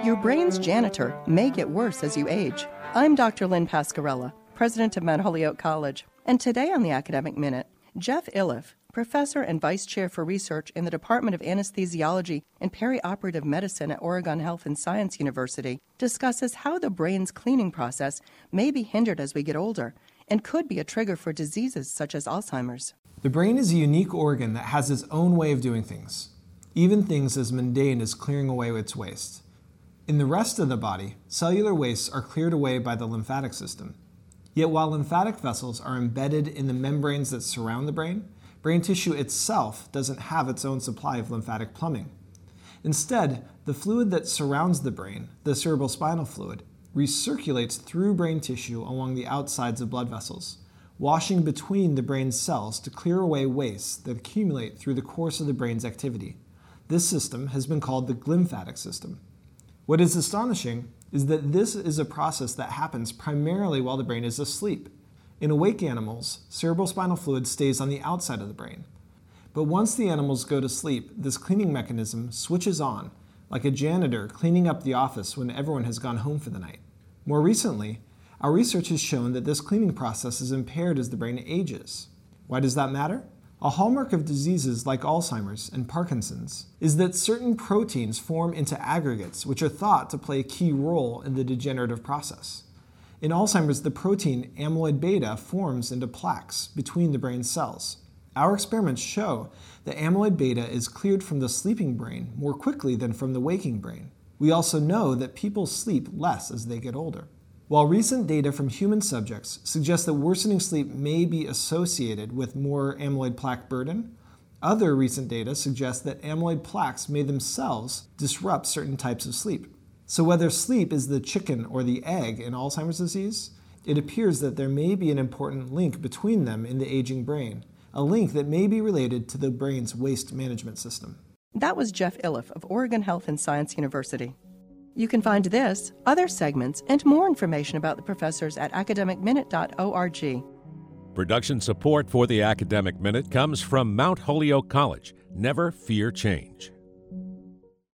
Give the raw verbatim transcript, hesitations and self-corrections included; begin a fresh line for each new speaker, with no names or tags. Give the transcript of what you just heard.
Your brain's janitor may get worse as you age. I'm Doctor Lynn Pascarella, president of Mount Holyoke College, and today on the Academic Minute, Jeff Iliff, professor and vice chair for research in the Department of Anesthesiology and Perioperative Medicine at Oregon Health and Science University, discusses how the brain's cleaning process may be hindered as we get older and could be a trigger for diseases such as Alzheimer's.
The brain is a unique organ that has its own way of doing things, even things as mundane as clearing away its waste. In the rest of the body, cellular wastes are cleared away by the lymphatic system. Yet while lymphatic vessels are embedded in the membranes that surround the brain, brain tissue itself doesn't have its own supply of lymphatic plumbing. Instead, the fluid that surrounds the brain, the cerebrospinal fluid, recirculates through brain tissue along the outsides of blood vessels, washing between the brain's cells to clear away wastes that accumulate through the course of the brain's activity. This system has been called the glymphatic system. What is astonishing is that this is a process that happens primarily while the brain is asleep. In awake animals, cerebrospinal fluid stays on the outside of the brain. But once the animals go to sleep, this cleaning mechanism switches on, like a janitor cleaning up the office when everyone has gone home for the night. More recently, our research has shown that this cleaning process is impaired as the brain ages. Why does that matter? A hallmark of diseases like Alzheimer's and Parkinson's is that certain proteins form into aggregates which are thought to play a key role in the degenerative process. In Alzheimer's, the protein amyloid beta forms into plaques between the brain cells. Our experiments show that amyloid beta is cleared from the sleeping brain more quickly than from the waking brain. We also know that people sleep less as they get older. While recent data from human subjects suggests that worsening sleep may be associated with more amyloid plaque burden, other recent data suggest that amyloid plaques may themselves disrupt certain types of sleep. So whether sleep is the chicken or the egg in Alzheimer's disease, it appears that there may be an important link between them in the aging brain, a link that may be related to the brain's waste management system.
That was Jeff Iliff of Oregon Health and Science University. You can find this, other segments, and more information about the professors at academic minute dot org.
Production support for the Academic Minute comes from Mount Holyoke College. Never fear change.